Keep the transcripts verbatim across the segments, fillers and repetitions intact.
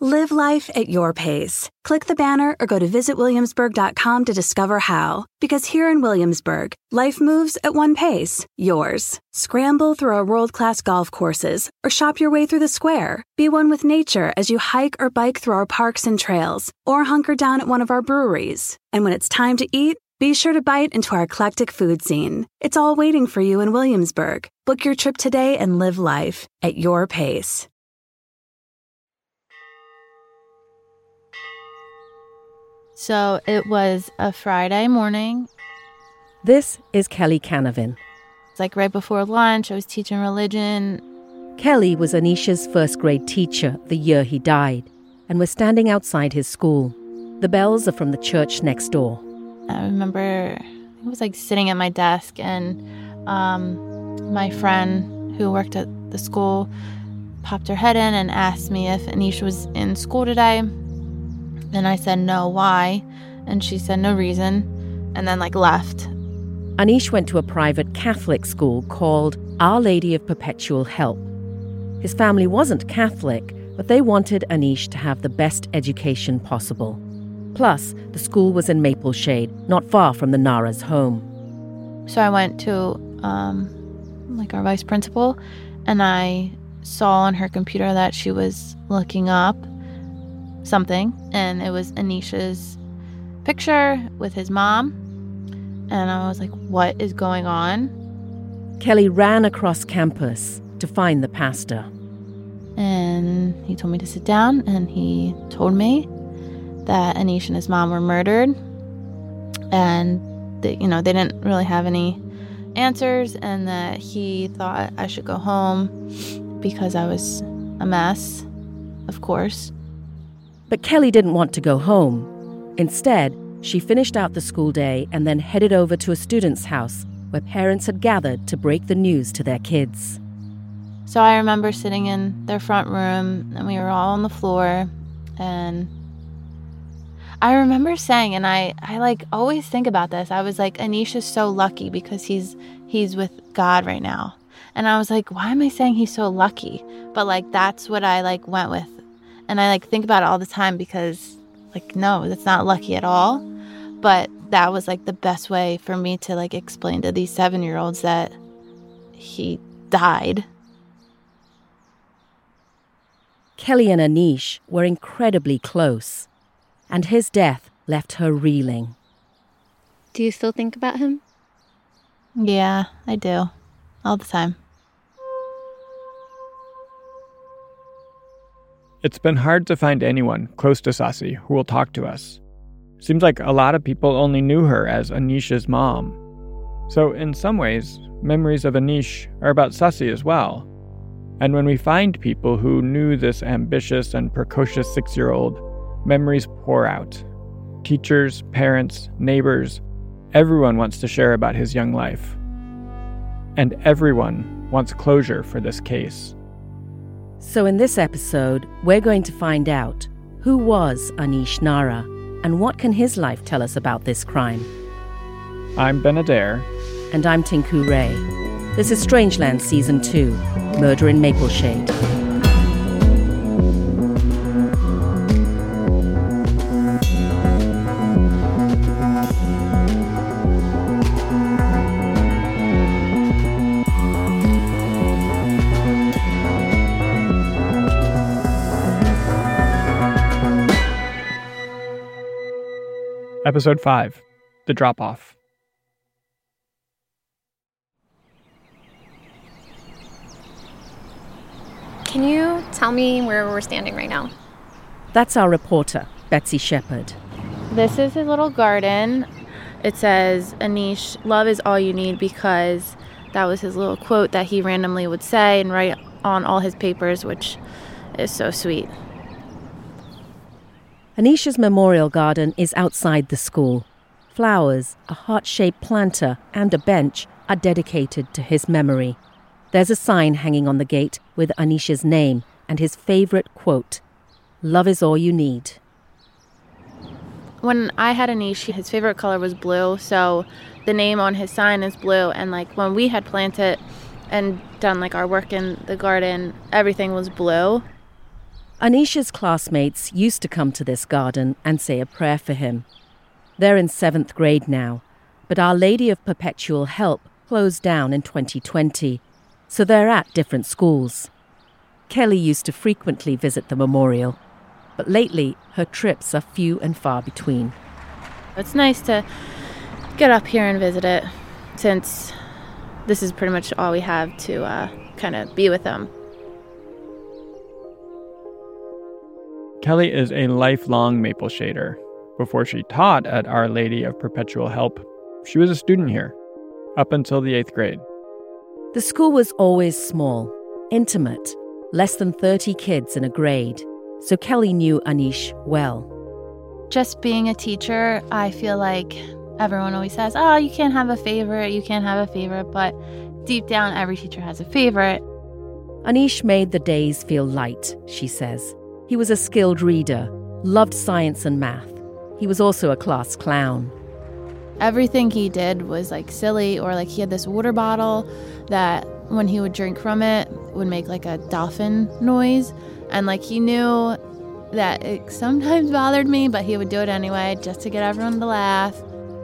Live life at your pace. Click the banner or go to visit williamsburg dot com to discover how. Because here in Williamsburg, life moves at one pace, yours. Scramble through our world-class golf courses or shop your way through the square. Be one with nature as you hike or bike through our parks and trails or hunker down at one of our breweries. And when it's time to eat, be sure to bite into our eclectic food scene. It's all waiting for you in Williamsburg. Book your trip today and live life at your pace. So it was a Friday morning. This is Kelly Canavan. It's like right before lunch. I was teaching religion. Kelly was Anisha's first grade teacher the year he died, and was standing outside his school. The bells are from the church next door. I remember I was like sitting at my desk, and um, my friend who worked at the school popped her head in and asked me if Anisha was in school today. And I said, no, why? And she said, no reason, and then, like, left. Anish went to a private Catholic school called Our Lady of Perpetual Help. His family wasn't Catholic, but they wanted Anish to have the best education possible. Plus, the school was in Mapleshade, not far from the Nara's home. So I went to, um, like, our vice principal, and I saw on her computer that she was looking up something, and it was Anisha's picture with his mom, and I was like, what is going on? Kelly ran across campus to find the pastor. And he told me to sit down, and he told me that Anisha and his mom were murdered, and they, you know, they didn't really have any answers, and that he thought I should go home because I was a mess, of course. But Kelly didn't want to go home. Instead, she finished out the school day and then headed over to a student's house where parents had gathered to break the news to their kids. So I remember sitting in their front room, and we were all on the floor, and I remember saying, and I, I like always think about this, I was like, Anisha's so lucky because he's he's with God right now. And I was like, why am I saying he's so lucky? But like, that's what I like went with. And I like think about it all the time because like, no, that's not lucky at all. But that was like the best way for me to like explain to these seven-year-olds that he died. Kelly and Anish were incredibly close, and his death left her reeling. Do you still think about him? Yeah, I do. All the time. It's been hard to find anyone close to Sasi who will talk to us. Seems like a lot of people only knew her as Anisha's mom. So in some ways, memories of Anish are about Sasi as well. And when we find people who knew this ambitious and precocious six-year-old, memories pour out. Teachers, parents, neighbors, everyone wants to share about his young life. And everyone wants closure for this case. So in this episode, we're going to find out who was Anish Nara and what can his life tell us about this crime. I'm Ben Adair. And I'm Tinku Ray. This is Strangeland Season two, Murder in Mapleshade. Episode five, The Drop-Off. Can you tell me where we're standing right now? That's our reporter, Betsy Shepard. This is his little garden. It says, Anish, love is all you need, because that was his little quote that he randomly would say and write on all his papers, which is so sweet. Anisha's memorial garden is outside the school. Flowers, a heart-shaped planter, and a bench are dedicated to his memory. There's a sign hanging on the gate with Anisha's name and his favorite quote, "Love is all you need." When I had Anish, his favorite color was blue, so the name on his sign is blue. And like when we had planted and done like our work in the garden, everything was blue. Anisha's classmates used to come to this garden and say a prayer for him. They're in seventh grade now, but Our Lady of Perpetual Help closed down in twenty twenty, so they're at different schools. Kelly used to frequently visit the memorial, but lately her trips are few and far between. It's nice to get up here and visit it, since this is pretty much all we have to uh, kind of be with them. Kelly is a lifelong Maple Shader. Before she taught at Our Lady of Perpetual Help, she was a student here, up until the eighth grade. The school was always small, intimate, less than thirty kids in a grade, so Kelly knew Anish well. Just being a teacher, I feel like everyone always says, oh, you can't have a favorite, you can't have a favorite, but deep down, every teacher has a favorite. Anish made the days feel light, she says. He was a skilled reader, loved science and math. He was also a class clown. Everything he did was like silly, or like he had this water bottle that when he would drink from it would make like a dolphin noise. And like he knew that it sometimes bothered me, but he would do it anyway just to get everyone to laugh.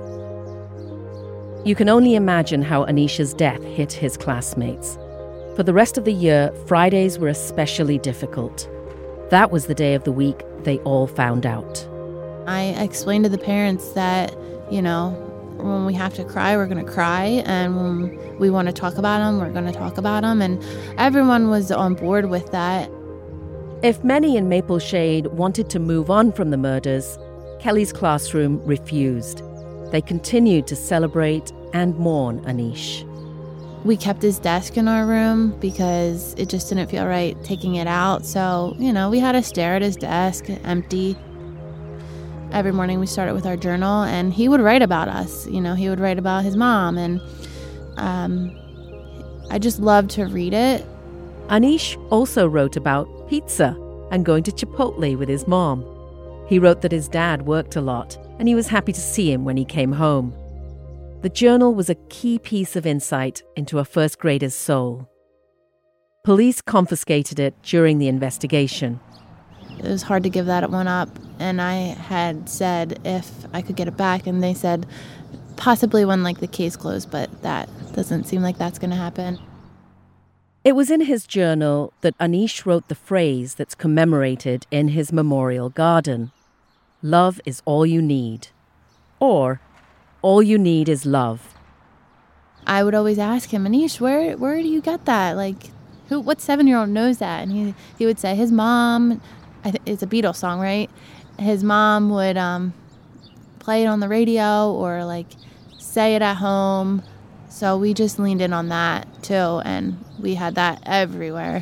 You can only imagine how Anisha's death hit his classmates. For the rest of the year, Fridays were especially difficult. That was the day of the week they all found out. I explained to the parents that, you know, when we have to cry, we're going to cry. And when we want to talk about them, we're going to talk about them. And everyone was on board with that. If many in Maple Shade wanted to move on from the murders, Kelly's classroom refused. They continued to celebrate and mourn Anish. We kept his desk in our room because it just didn't feel right taking it out. So, you know, we had to stare at his desk, empty. Every morning we started with our journal, and he would write about us. You know, he would write about his mom, and um, I just loved to read it. Anish also wrote about pizza and going to Chipotle with his mom. He wrote that his dad worked a lot, and he was happy to see him when he came home. The journal was a key piece of insight into a first grader's soul. Police confiscated it during the investigation. It was hard to give that one up, and I had said if I could get it back, and they said possibly when like the case closed, but that doesn't seem like that's going to happen. It was in his journal that Anish wrote the phrase that's commemorated in his memorial garden. Love is all you need. Or, all you need is love. I would always ask him, Anish, where where do you get that? Like, who? What seven-year-old knows that? And he, he would say his mom, I th- it's a Beatles song, right? His mom would um, play it on the radio or, like, say it at home. So we just leaned in on that, too, and we had that everywhere.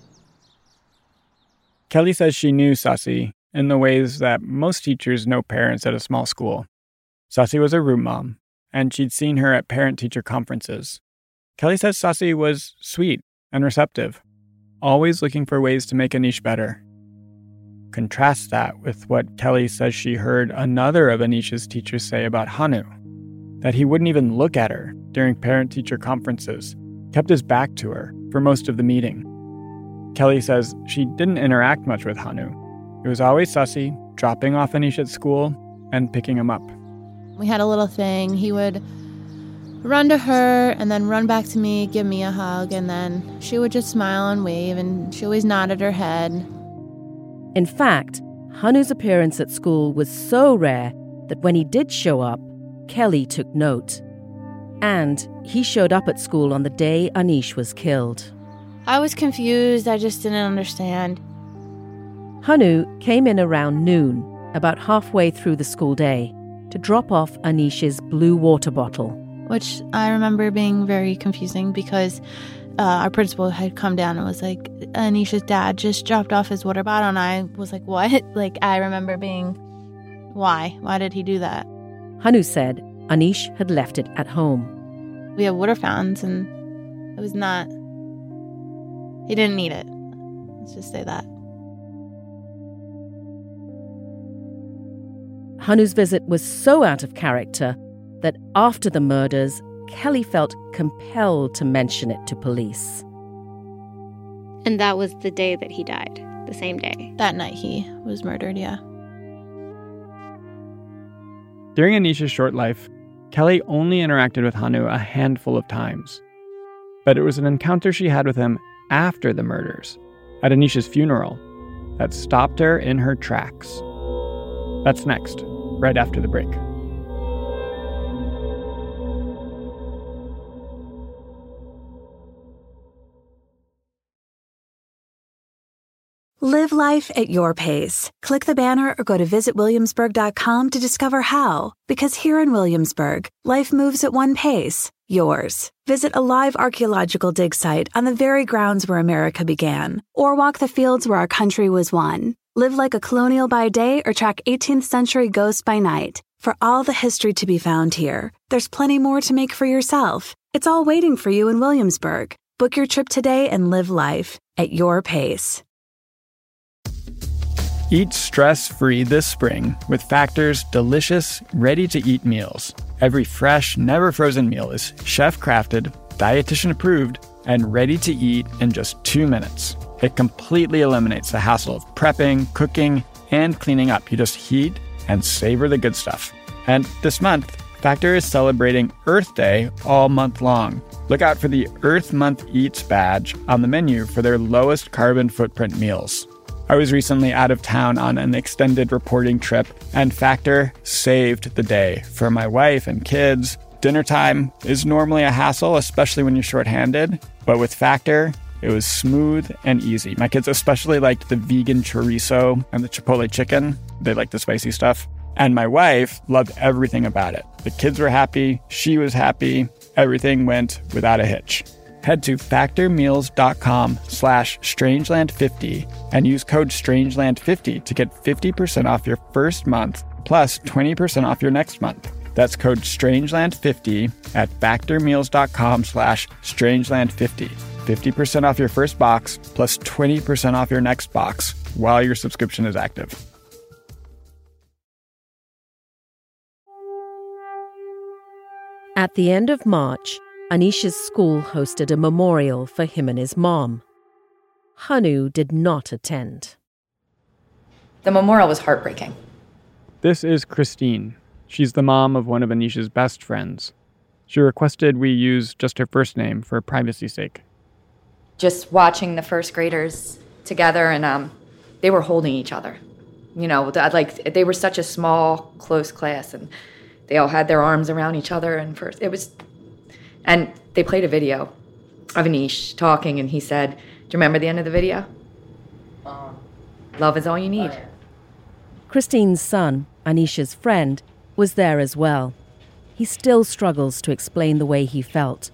Kelly says she knew Sasi in the ways that most teachers know parents at a small school. Sasi was a room mom, and she'd seen her at parent-teacher conferences. Kelly says Sasi was sweet and receptive, always looking for ways to make Anish better. Contrast that with what Kelly says she heard another of Anish's teachers say about Hanu, that he wouldn't even look at her during parent-teacher conferences, kept his back to her for most of the meeting. Kelly says she didn't interact much with Hanu. It was always Sasi dropping off Anish at school and picking him up. We had a little thing. He would run to her and then run back to me, give me a hug, and then she would just smile and wave, and she always nodded her head. In fact, Hanu's appearance at school was so rare that when he did show up, Kelly took note. And he showed up at school on the day Anish was killed. I was confused. I just didn't understand. Hanu came in around noon, about halfway through the school day, to drop off Anish's blue water bottle. Which I remember being very confusing because uh, our principal had come down and was like, Anisha's dad just dropped off his water bottle. And I was like, what? Like, I remember being, why? Why did he do that? Hanu said Anish had left it at home. We have water fountains, and it was not, he didn't need it. Let's just say that. Hanu's visit was so out of character that after the murders, Kelly felt compelled to mention it to police. And that was the day that he died. the same day. That night he was murdered, yeah. During Anisha's short life, Kelly only interacted with Hanu a handful of times. But it was an encounter she had with him after the murders, at Anisha's funeral, that stopped her in her tracks. That's next, right after the break. Live life at your pace. Click the banner or go to visit williamsburg dot com to discover how. Because here in Williamsburg, life moves at one pace, yours. Visit a live archaeological dig site on the very grounds where America began, or walk the fields where our country was won. Live like a colonial by day or track eighteenth century ghosts by night. For all the history to be found here, there's plenty more to make for yourself. It's all waiting for you in Williamsburg. Book your trip today and live life at your pace. Eat stress-free this spring with Factor's delicious, ready-to-eat meals. Every fresh, never-frozen meal is chef-crafted, dietitian-approved, and ready to eat in just two minutes. It completely eliminates the hassle of prepping, cooking, and cleaning up. You just heat and savor the good stuff. And this month, Factor is celebrating Earth Day all month long. Look out for the Earth Month Eats badge on the menu for their lowest carbon footprint meals. I was recently out of town on an extended reporting trip, and Factor saved the day for my wife and kids. Dinner time is normally a hassle, especially when you're shorthanded, but with Factor, it was smooth and easy. My kids especially liked the vegan chorizo and the chipotle chicken. They like the spicy stuff. And my wife loved everything about it. The kids were happy, she was happy, everything went without a hitch. Head to factormeals.com slash strangeland50 and use code strangeland fifty to get fifty percent off your first month plus twenty percent off your next month. That's code strangeland fifty at factormeals.com slash strangeland50. fifty percent off your first box plus twenty percent off your next box while your subscription is active. At the end of March, Anisha's school hosted a memorial for him and his mom. Hanu did not attend. The memorial was heartbreaking. This is Christine. She's the mom of one of Anisha's best friends. She requested we use just her first name for privacy's sake. Just watching the first graders together, and um, they were holding each other. You know, like they were such a small, close class, and they all had their arms around each other. And first, it was. And they played a video of Anish talking, and he said, do you remember the end of the video? Um, Love is all you need. Uh, Christine's son, Anisha's friend, was there as well. He still struggles to explain the way he felt.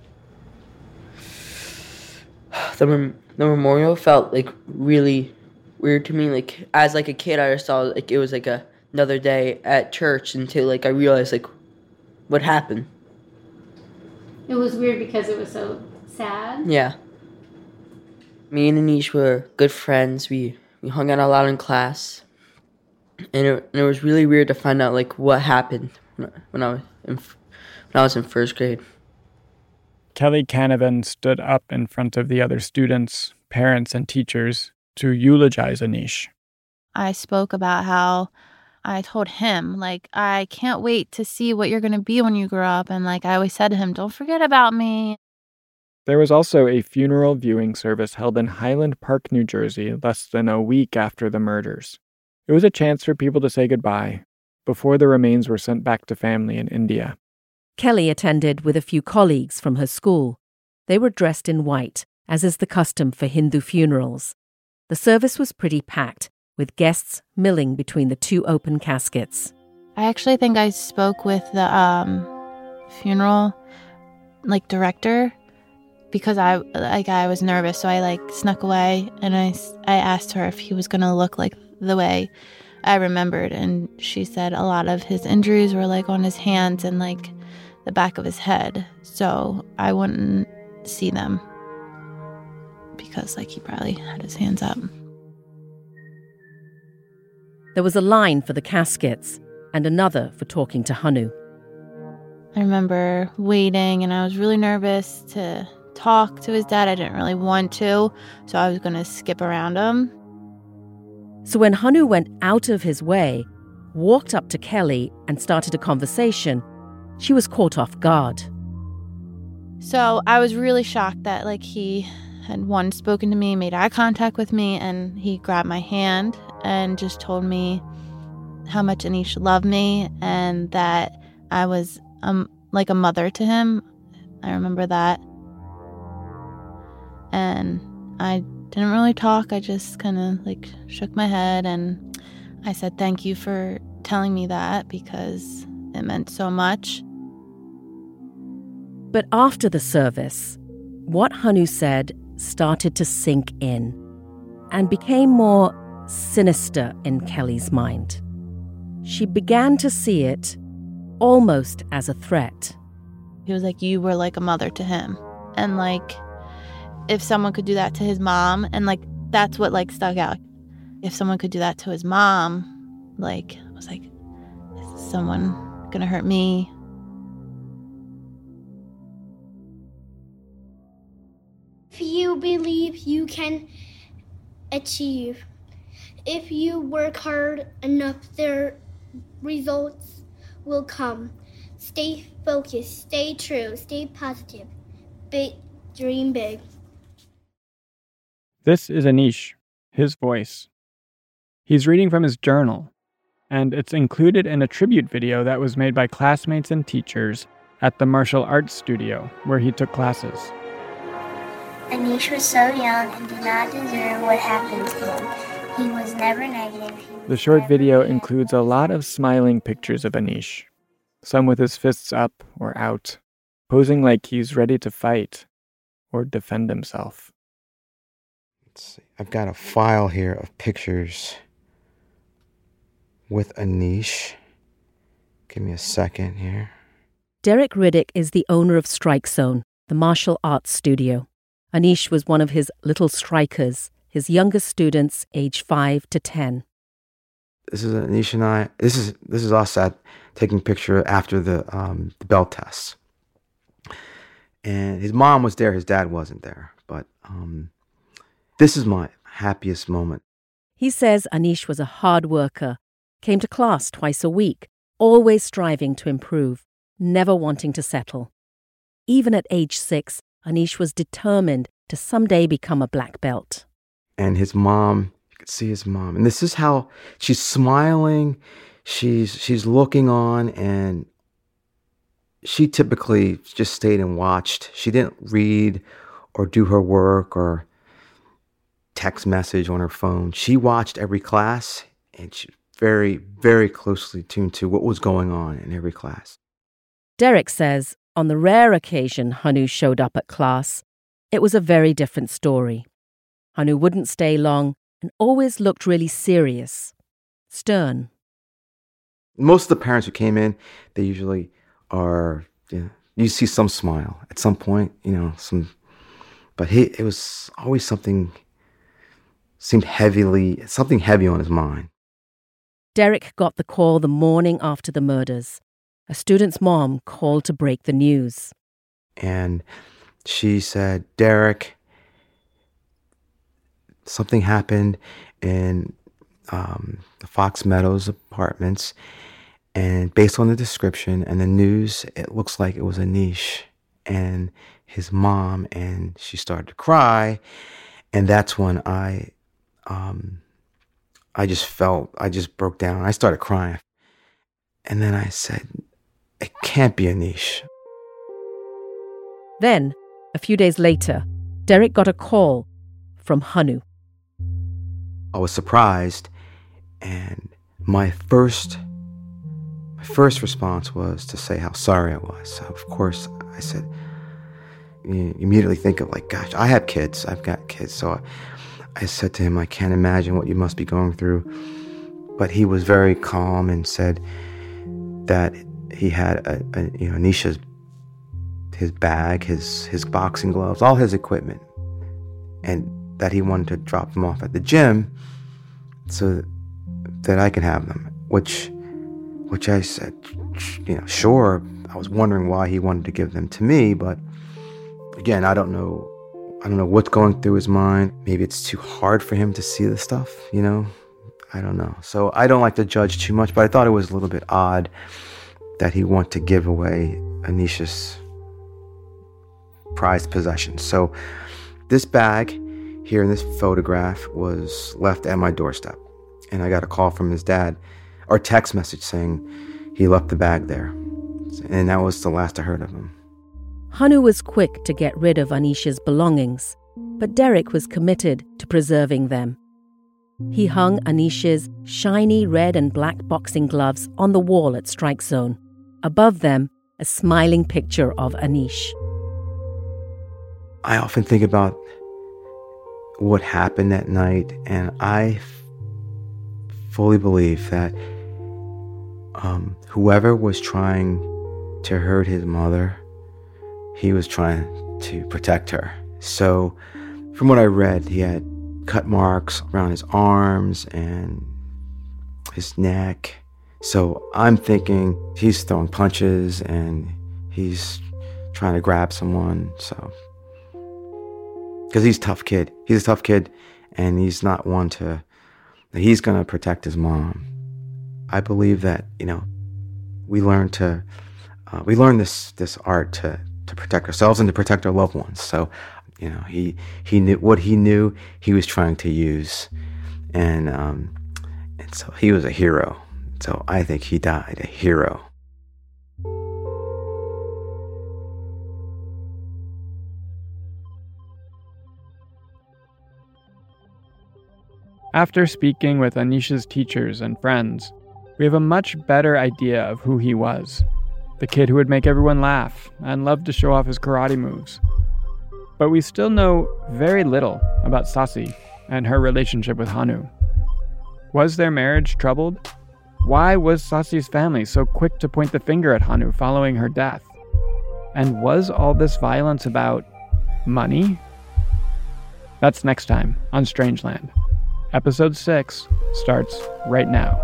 The, mem- the memorial felt, like, really weird to me. Like, as, like, a kid, I just thought, like, it was, like, a, another day at church until, like, I realized, like, what happened. It was weird because it was so sad. Yeah. Me and Anish were good friends. We we hung out a lot in class. And it, and it was really weird to find out, like, what happened when, when, I, was in, when I was in first grade. Kelly Canavan stood up in front of the other students, parents, and teachers to eulogize Anish. I spoke about how I told him, like, I can't wait to see what you're going to be when you grow up. And, like, I always said to him, don't forget about me. There was also a funeral viewing service held in Highland Park, New Jersey, less than a week after the murders. It was a chance for people to say goodbye before the remains were sent back to family in India. Kelly attended with a few colleagues from her school. They were dressed in white, as is the custom for Hindu funerals. The service was pretty packed, with guests milling between the two open caskets. I actually think I spoke with the um, funeral, like, director, because I like I was nervous, so I like snuck away, and I, I asked her if he was going to look like the way I remembered, and she said a lot of his injuries were like on his hands and like the back of his head, so I wouldn't see them because like he probably had his hands up. There was a line for the caskets and another for talking to Hanu. I remember waiting, and I was really nervous to talk to his dad. I didn't really want to, so I was going to skip around him. So when Hanu went out of his way, walked up to Kelly and started a conversation, she was caught off guard. So I was really shocked that like he had one spoken to me, made eye contact with me, and he grabbed my hand and just told me how much Anish loved me and that I was um like a mother to him. I remember that. And I didn't really talk. I just kind of like shook my head and I said thank you for telling me that because it meant so much. But after the service, what Hanu said started to sink in and became more sinister in Kelly's mind. She began to see it almost as a threat. He was like, you were like a mother to him. And like, if someone could do that to his mom, and like, that's what like stuck out. If someone could do that to his mom, like, I was like, is someone gonna hurt me? If you believe you can achieve, if you work hard enough, their results will come. Stay focused, stay true, stay positive. Big, dream big. This is Anish, his voice. He's reading from his journal, and it's included in a tribute video that was made by classmates and teachers at the martial arts studio where he took classes. Anish was so young and did not deserve what happened to him. He was never negative. Was the short never video negative. includes a lot of smiling pictures of Anish, some with his fists up or out, posing like he's ready to fight or defend himself. Let's see. I've got a file here of pictures with Anish. Give me a second here. Derek Riddick is the owner of Strike Zone, the martial arts studio. Anish was one of his little strikers, his youngest students, age five to ten. This is Anish and I. This is this is us at taking picture after the um, the bell test. And his mom was there. His dad wasn't there. But um, this is my happiest moment. He says Anish was a hard worker, came to class twice a week, always striving to improve, never wanting to settle. Even at age six, Anish was determined to someday become a black belt. And his mom, you could see his mom. And this is how she's smiling. She's she's looking on, and she typically just stayed and watched. She didn't read or do her work or text message on her phone. She watched every class, and she very, very closely tuned to what was going on in every class. Derek says on the rare occasion Hanu showed up at class, it was a very different story. Hanu wouldn't stay long and always looked really serious, stern. Most of the parents who came in, they usually are, you know, you see some smile at some point, you know, some, but he, it was always something, seemed heavily, something heavy on his mind. Derek got the call the morning after the murders. A student's mom called to break the news. And she said, Derek, something happened in um, the Fox Meadows apartments. And based on the description and the news, it looks like it was Anish and his mom. And she started to cry. And that's when I, um, I just felt, I just broke down. I started crying. And then I said, it can't be Anish. Then, a few days later, Derek got a call from Hanu. I was surprised, and my first my first response was to say how sorry I was. So of course, I said, you immediately think of like, gosh, I have kids. I've got kids. So I, I said to him, I can't imagine what you must be going through. But he was very calm and said that he had a, a you know, Anisha's his bag, his his boxing gloves, all his equipment, and that he wanted to drop them off at the gym so that I could have them. Which, which I said, you know, sure. I was wondering why he wanted to give them to me, but again, I don't know. I don't know what's going through his mind. Maybe it's too hard for him to see the stuff, you know. I don't know. So I don't like to judge too much, but I thought it was a little bit odd that he wanted to give away Anisha's prized possessions. So this bag here in this photograph was left at my doorstep. And I got a call from his dad, or text message saying he left the bag there. And that was the last I heard of him. Hanu was quick to get rid of Anisha's belongings, but Derek was committed to preserving them. He hung Anisha's shiny red and black boxing gloves on the wall at Strike Zone. Above them, a smiling picture of Anish. I often think about what happened that night, and I f- fully believe that um, whoever was trying to hurt his mother, he was trying to protect her. So, from what I read, he had cut marks around his arms and his neck. So I'm thinking he's throwing punches and he's trying to grab someone. So, because he's a tough kid. He's a tough kid, and he's not one to, he's going to protect his mom. I believe that, you know, we learn to, uh, we learn this, this art to, to protect ourselves and to protect our loved ones. So, you know, he, he knew what he knew he was trying to use. And, um, and so he was a hero. So I think he died a hero. After speaking with Anisha's teachers and friends, we have a much better idea of who he was. The kid who would make everyone laugh and loved to show off his karate moves. But we still know very little about Sasi and her relationship with Hanu. Was their marriage troubled? Why was Sasi's family so quick to point the finger at Hanu following her death? And was all this violence about money? That's next time on Strangeland. Episode six starts right now.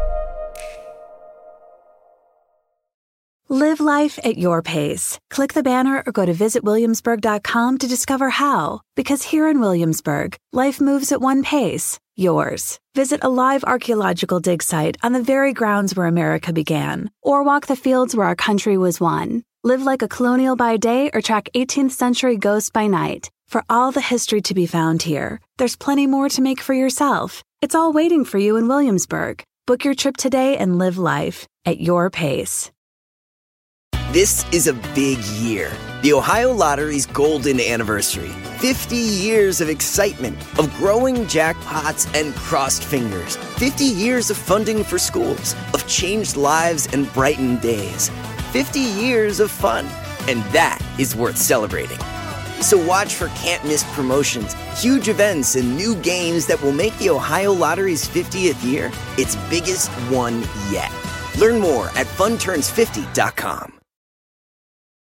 Live life at your pace. Click the banner or go to visit williamsburg dot com to discover how. Because here in Williamsburg, life moves at one pace, yours. Visit a live archaeological dig site on the very grounds where America began, or walk the fields where our country was won. Live like a colonial by day or track eighteenth century ghosts by night. For all the history to be found here, there's plenty more to make for yourself. It's all waiting for you in Williamsburg. Book your trip today and live life at your pace. This is a big year. The Ohio Lottery's golden anniversary. fifty years of excitement, of growing jackpots and crossed fingers. fifty years of funding for schools, of changed lives and brightened days. fifty years of fun. And that is worth celebrating. So watch for can't-miss promotions, huge events, and new games that will make the Ohio Lottery's fiftieth year its biggest one yet. Learn more at fun turns fifty dot com.